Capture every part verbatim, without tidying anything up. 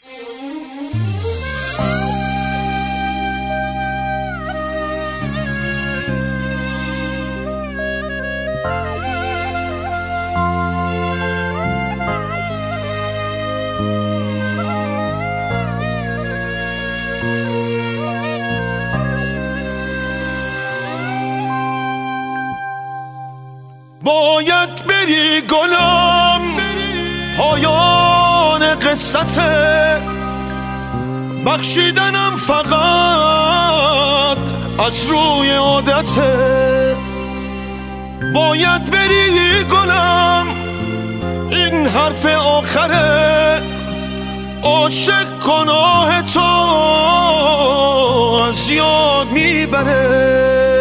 باید بری گلم، پایان قصته، بخشیدنم فقط از روی عادته. باید بری گلم، این حرف آخره، عاشق گناه تو از یاد میبره.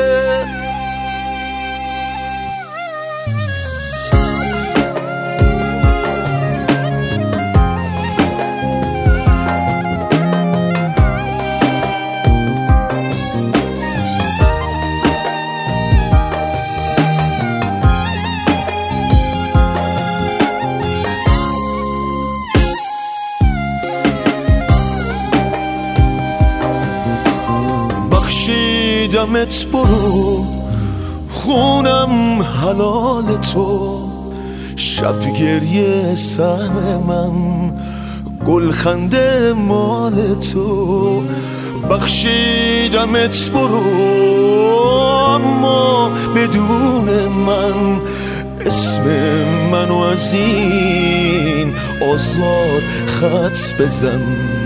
بخشیدمت برو، خونم حلال تو، شب گریه سهم من، گلخنده مال تو. بخشیدمت برو، اما بدون من، اسم منو از این آزار خط بزن.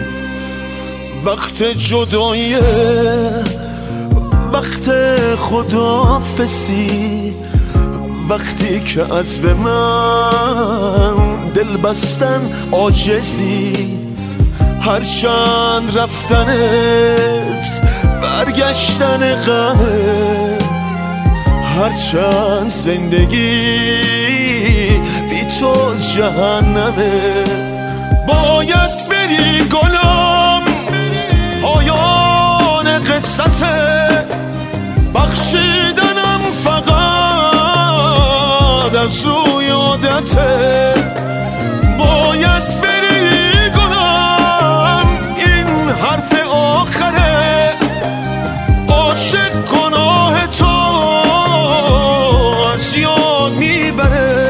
وقت جداییه، وقت خداحافظی، وقتی که از به من دل بستن عاجزی. هرچند رفتنت برگشتن غمه، هرچند زندگی بی تو جهنمه. باید بری گلم، پایان قصته، بخشیدنم فقط از روی عادته. باید بری گلم، این حرف آخره، عاشق گناه تو از یاد میبره.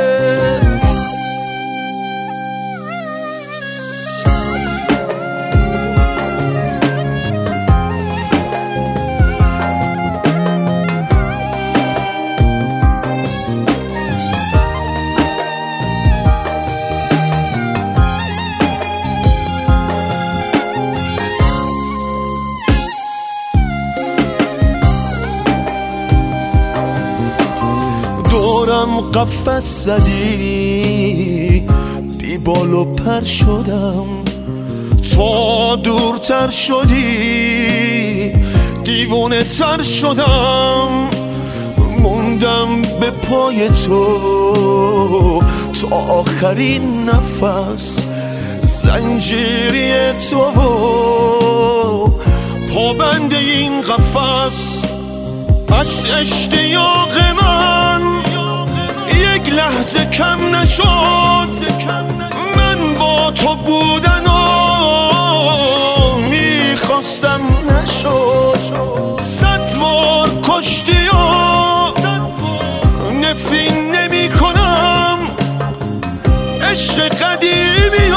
دورم قفس زدی، بی بال و پر شدم، تا دورتر شدی دیوونه تر شدم. موندم به پای تو تا آخرین نفس، زنجیری تو و پابند این قفس. از اشتیاق من یک لحظه کم نشد، من با تو بودن و میخواستم نشد. صد بار کشتی و نفرین نمی کنم، عشق قدیمی و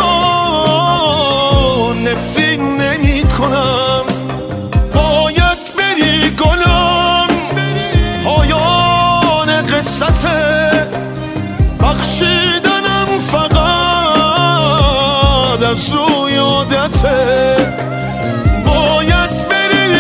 نفرین نمی کنم. باید بری گلم، پایان قصته، بخشیدنم فقط از روی عادته.